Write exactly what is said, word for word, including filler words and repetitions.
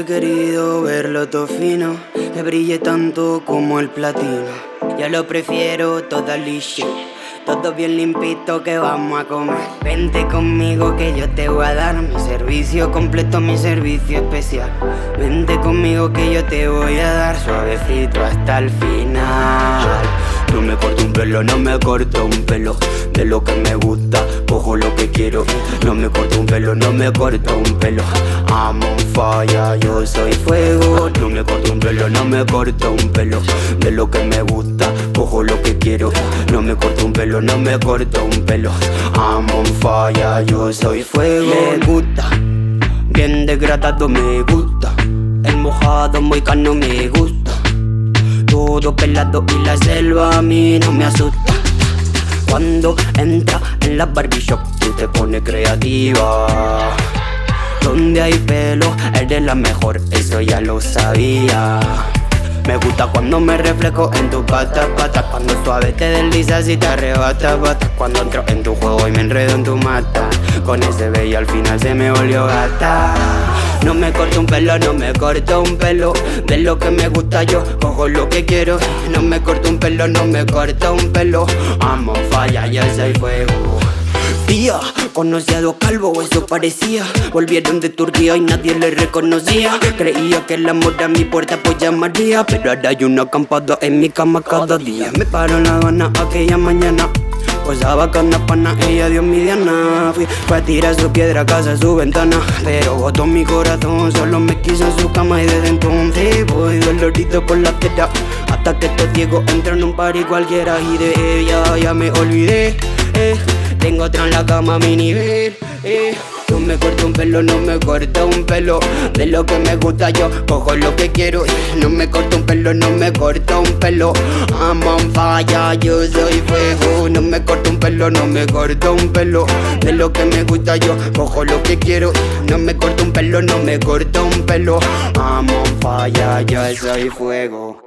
querido verlo todo fino, que brille tanto como el platino. Yo lo prefiero toda lishi, todo bien limpito que vamos a comer. Vente conmigo que yo te voy a dar mi servicio completo, mi servicio especial. Vente conmigo que yo te voy a dar suavecito hasta el final. No me corto un pelo, no me corto un pelo. De lo que me gusta, cojo lo que quiero. No me corto un pelo, no me corto un pelo. I'm on fire, yo soy fuego. No me corto un pelo, no me corto un pelo. De lo que me gusta, cojo lo que quiero. No me corto un pelo, no me corto un pelo. I'm on fire, yo soy fuego. Me gusta, bien degradado me gusta. El mojado muy cano me gusta. Todo pelado y la selva a mí no me asusta. Cuando entra en la barbershop tú te pones creativa. Donde hay pelo eres la mejor, eso ya lo sabía. Me gusta cuando me reflejo en tu pata, pata. Cuando suave te deslizas y te arrebata, bata. Cuando entro en tu juego y me enredo en tu mata. Con ese bello al final se me volvió gata. No me corto un pelo, no me corto un pelo. De lo que me gusta yo, cojo lo que quiero. No me corto un pelo, no me corto un pelo. I'm on fire, ya soy fuego. Tía, conocí a dos calvos, eso parecía. Volvieron de Turquía y nadie les reconocía. Creía que el amor a mi puerta pues llamaría, pero ahora hay una acampada en mi cama cada día. Me paro en La Habana aquella mañana, posaba con la pana, ella dio mi diana. Fui, fue a tirar su piedra a casa, su ventana, pero botó mi corazón, solo me quiso en su cama. Y desde entonces voy dolorido por la tierra, hasta que estos ciegos entran en un party cualquiera. Y de ella ya me olvidé, eh. Tengo otra en la cama a mi nivel, eh. No me corto un pelo, no me corto un pelo. De lo que me gusta yo, cojo lo que quiero. No me corto un pelo, no me corto un pelo. I'm on fire, yo soy fuego. No me corto un pelo, no me corto un pelo. De lo que me gusta yo, cojo lo que quiero. No me corto un pelo, no me corto un pelo. I'm on fire, yo soy fuego.